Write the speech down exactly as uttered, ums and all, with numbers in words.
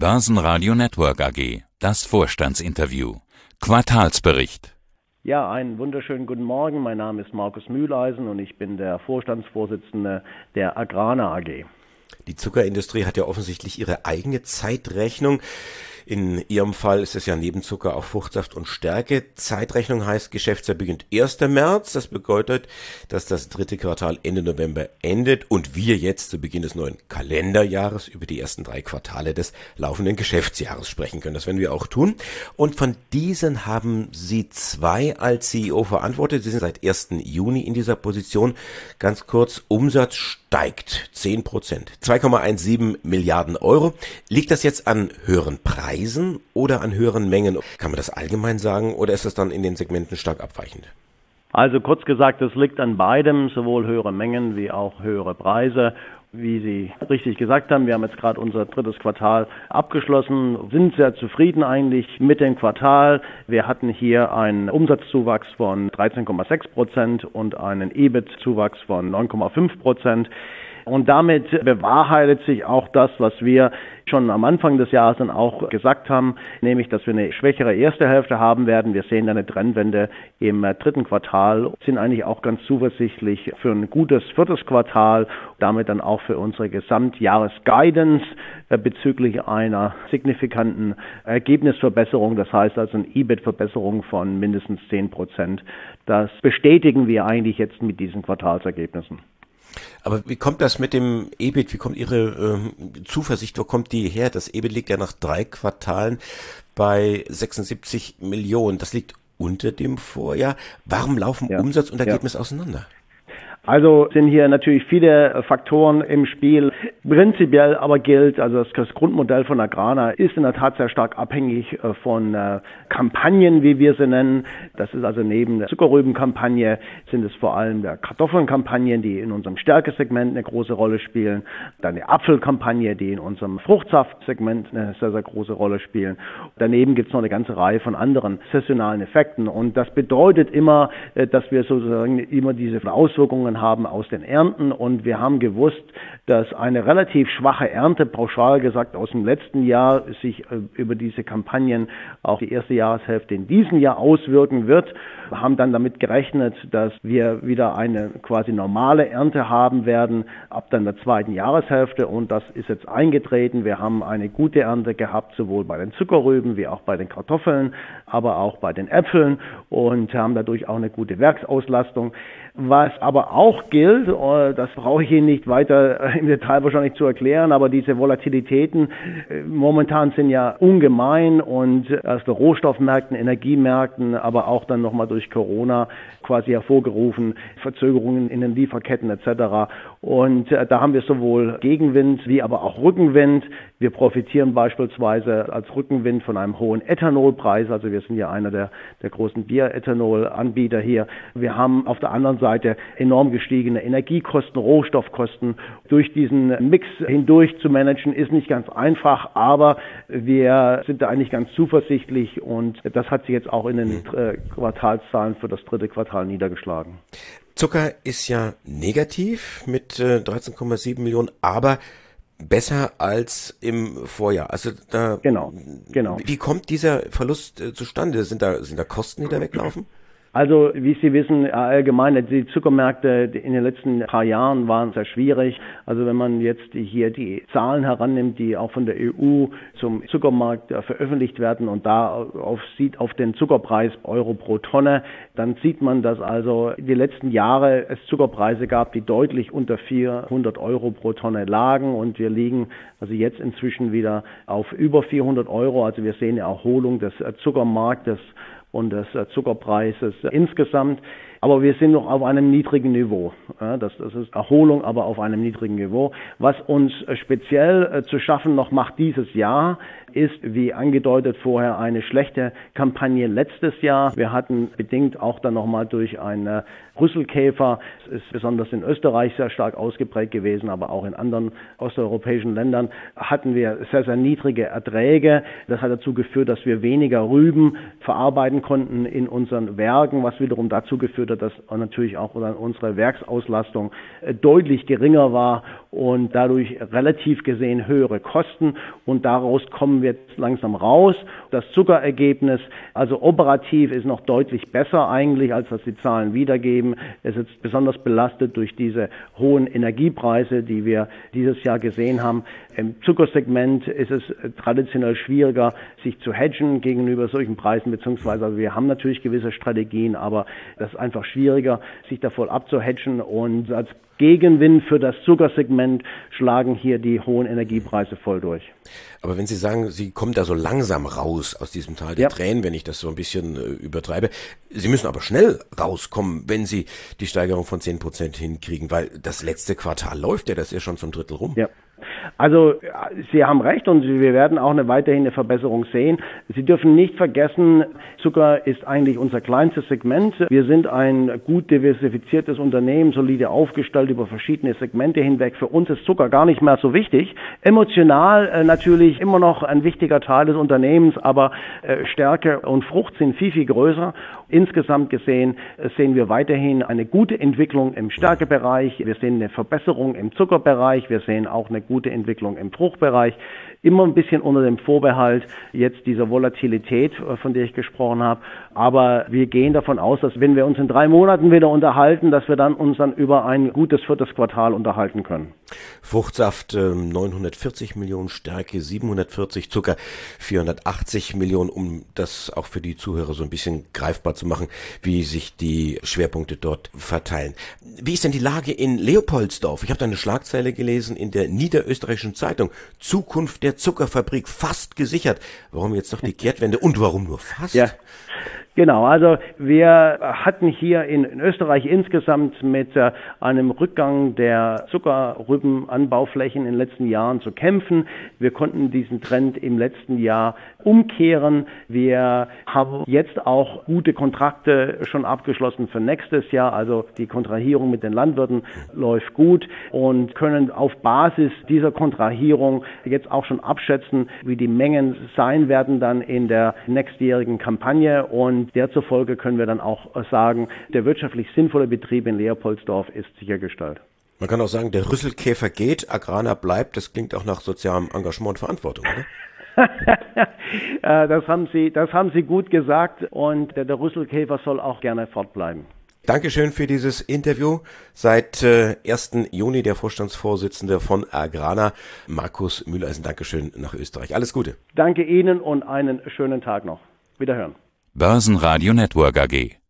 Börsenradio Network A G. Das Vorstandsinterview. Quartalsbericht. Ja, einen wunderschönen guten Morgen. Mein Name ist Markus Mühleisen und ich bin der Vorstandsvorsitzende der Agrana A G. Die Zuckerindustrie hat ja offensichtlich ihre eigene Zeitrechnung. In Ihrem Fall ist es ja neben Zucker auch Fruchtsaft und Stärke. Zeitrechnung heißt, Geschäftsjahr beginnt erster März. Das bedeutet, dass das dritte Quartal Ende November endet und wir jetzt zu Beginn des neuen Kalenderjahres über die ersten drei Quartale des laufenden Geschäftsjahres sprechen können. Das werden wir auch tun. Und von diesen haben Sie zwei als C E O verantwortet. Sie sind seit ersten Juni in dieser Position. Ganz kurz, Umsatz steigt zehn Prozent, zwei Komma siebzehn Milliarden Euro. Liegt das jetzt an höheren Preisen oder an höheren Mengen? Kann man das allgemein sagen oder ist das dann in den Segmenten stark abweichend? Also kurz gesagt, es liegt an beidem, sowohl höhere Mengen wie auch höhere Preise. Wie Sie richtig gesagt haben, wir haben jetzt gerade unser drittes Quartal abgeschlossen, sind sehr zufrieden eigentlich mit dem Quartal. Wir hatten hier einen Umsatzzuwachs von dreizehn Komma sechs Prozent und einen E B I T-Zuwachs von neun Komma fünf Prozent. Und damit bewahrheitet sich auch das, was wir schon am Anfang des Jahres dann auch gesagt haben, nämlich, dass wir eine schwächere erste Hälfte haben werden. Wir sehen eine Trendwende im dritten Quartal, sind eigentlich auch ganz zuversichtlich für ein gutes viertes Quartal, damit dann auch für unsere Gesamtjahresguidance bezüglich einer signifikanten Ergebnisverbesserung, das heißt also eine E B I T-Verbesserung von mindestens zehn Prozent. Das bestätigen wir eigentlich jetzt mit diesen Quartalsergebnissen. Aber wie kommt das mit dem E B I T? Wie kommt Ihre äh, Zuversicht? Wo kommt die her? Das E B I T liegt ja nach drei Quartalen bei sechsundsiebzig Millionen. Das liegt unter dem Vorjahr. Warum laufen ja. Umsatz und Ergebnis ja. auseinander? Also sind hier natürlich viele Faktoren im Spiel. Prinzipiell aber gilt, also das Grundmodell von Agrana ist in der Tat sehr stark abhängig von äh, Kampagnen, wie wir sie nennen. Das ist also neben der Zuckerrübenkampagne sind es vor allem der Kartoffelnkampagnen, die in unserem Stärkesegment eine große Rolle spielen. Dann die Apfelkampagne, die in unserem Fruchtsaftsegment eine sehr, sehr große Rolle spielen. Daneben gibt es noch eine ganze Reihe von anderen saisonalen Effekten. Und das bedeutet immer, dass wir sozusagen immer diese Auswirkungen haben aus den Ernten und wir haben gewusst, dass eine relativ schwache Ernte, pauschal gesagt aus dem letzten Jahr, sich über diese Kampagnen auch die erste Jahreshälfte in diesem Jahr auswirken wird. Wir haben dann damit gerechnet, dass wir wieder eine quasi normale Ernte haben werden ab dann der zweiten Jahreshälfte und das ist jetzt eingetreten. Wir haben eine gute Ernte gehabt, sowohl bei den Zuckerrüben wie auch bei den Kartoffeln, aber auch bei den Äpfeln und haben dadurch auch eine gute Werksauslastung. Was aber auch gilt, das brauche ich Ihnen nicht weiter im Detail wahrscheinlich zu erklären, aber diese Volatilitäten momentan sind ja ungemein und aus den Rohstoffmärkten, Energiemärkten, aber auch dann nochmal durch Corona quasi hervorgerufen, Verzögerungen in den Lieferketten et cetera. Und da haben wir sowohl Gegenwind wie aber auch Rückenwind. Wir profitieren beispielsweise als Rückenwind von einem hohen Ethanolpreis, also wir sind ja einer der, der großen Bioethanol-Anbieter hier. Wir haben auf der anderen Seite enorm gestiegene Energiekosten, Rohstoffkosten. Durch diesen Mix hindurch zu managen ist nicht ganz einfach, aber wir sind da eigentlich ganz zuversichtlich und das hat sich jetzt auch in den äh, Quartalszahlen für das dritte Quartal niedergeschlagen. Zucker ist ja negativ mit äh, dreizehn Komma sieben Millionen, aber besser als im Vorjahr. Also da, genau, genau. Wie kommt dieser Verlust äh, zustande? Sind da, sind da Kosten, die da weglaufen? Also, wie Sie wissen, allgemein, die Zuckermärkte in den letzten paar Jahren waren sehr schwierig. Also, wenn man jetzt hier die Zahlen herannimmt, die auch von der E U zum Zuckermarkt veröffentlicht werden und da auf, sieht auf den Zuckerpreis Euro pro Tonne, dann sieht man, dass also die letzten Jahre es Zuckerpreise gab, die deutlich unter vierhundert Euro pro Tonne lagen und wir liegen also jetzt inzwischen wieder auf über vierhundert Euro. Also, wir sehen eine Erholung des Zuckermarktes und des Zuckerpreises insgesamt. Aber wir sind noch auf einem niedrigen Niveau. Das, das ist Erholung, aber auf einem niedrigen Niveau. Was uns speziell zu schaffen noch macht dieses Jahr, ist, wie angedeutet vorher, eine schlechte Kampagne letztes Jahr. Wir hatten bedingt auch dann nochmal durch eine Rüsselkäfer ist besonders in Österreich sehr stark ausgeprägt gewesen, aber auch in anderen osteuropäischen Ländern hatten wir sehr, sehr niedrige Erträge. Das hat dazu geführt, dass wir weniger Rüben verarbeiten konnten in unseren Werken, was wiederum dazu geführt hat, dass natürlich auch unsere Werksauslastung deutlich geringer war und dadurch relativ gesehen höhere Kosten. Und daraus kommen wir jetzt langsam raus. Das Zuckerergebnis, also operativ, ist noch deutlich besser eigentlich, als das die Zahlen wiedergeben. Es ist besonders belastet durch diese hohen Energiepreise, die wir dieses Jahr gesehen haben. Im Zuckersegment ist es traditionell schwieriger, sich zu hedgen gegenüber solchen Preisen, beziehungsweise also wir haben natürlich gewisse Strategien, aber das ist einfach schwieriger, sich davor abzuhedgen. Und als Gegenwind für das Zuckersegment schlagen hier die hohen Energiepreise voll durch. Aber wenn Sie sagen, Sie kommen da so langsam raus aus diesem Tal der ja. Tränen, wenn ich das so ein bisschen äh, übertreibe, Sie müssen aber schnell rauskommen, wenn Sie die Steigerung von zehn Prozent hinkriegen, weil das letzte Quartal läuft ja, das ist ja schon zum Drittel rum. Ja. Also Sie haben recht und wir werden auch eine weiterhin eine Verbesserung sehen. Sie dürfen nicht vergessen, Zucker ist eigentlich unser kleinstes Segment. Wir sind ein gut diversifiziertes Unternehmen, solide aufgestellt über verschiedene Segmente hinweg. Für uns ist Zucker gar nicht mehr so wichtig. Emotional äh, natürlich immer noch ein wichtiger Teil des Unternehmens, aber äh, Stärke und Frucht sind viel, viel größer. Insgesamt gesehen äh, sehen wir weiterhin eine gute Entwicklung im Stärkebereich. Wir sehen eine Verbesserung im Zuckerbereich. Wir sehen auch eine gute Entwicklung im Fruchtbereich, immer ein bisschen unter dem Vorbehalt jetzt dieser Volatilität, von der ich gesprochen habe. Aber wir gehen davon aus, dass wenn wir uns in drei Monaten wieder unterhalten, dass wir dann uns dann über ein gutes viertes Quartal unterhalten können. Fruchtsaft äh, neunhundertvierzig Millionen, Stärke siebenhundertvierzig, Zucker vierhundertachtzig Millionen, um das auch für die Zuhörer so ein bisschen greifbar zu machen, wie sich die Schwerpunkte dort verteilen. Wie ist denn die Lage in Leopoldsdorf? Ich habe da eine Schlagzeile gelesen in der Niederösterreichischen Zeitung. Zukunft der Zuckerfabrik fast gesichert. Warum jetzt noch die Kehrtwende und warum nur fast? Ja. Genau, also wir hatten hier in, in Österreich insgesamt mit äh, einem Rückgang der Zuckerrübenanbauflächen in den letzten Jahren zu kämpfen. Wir konnten diesen Trend im letzten Jahr umkehren. Wir haben jetzt auch gute Kontrakte schon abgeschlossen für nächstes Jahr. Also die Kontrahierung mit den Landwirten läuft gut und können auf Basis dieser Kontrahierung jetzt auch schon abschätzen, wie die Mengen sein werden dann in der nächstjährigen Kampagne. Und demzufolge können wir dann auch sagen, der wirtschaftlich sinnvolle Betrieb in Leopoldsdorf ist sichergestellt. Man kann auch sagen, der Rüsselkäfer geht, Agrana bleibt. Das klingt auch nach sozialem Engagement und Verantwortung, oder? das haben Sie, das haben Sie gut gesagt und der, der Rüsselkäfer soll auch gerne fortbleiben. Dankeschön für dieses Interview. Seit äh, ersten Juni der Vorstandsvorsitzende von Agrana, Markus Mühleisen. Dankeschön nach Österreich. Alles Gute. Danke Ihnen und einen schönen Tag noch. Wiederhören. Börsenradio Network A G.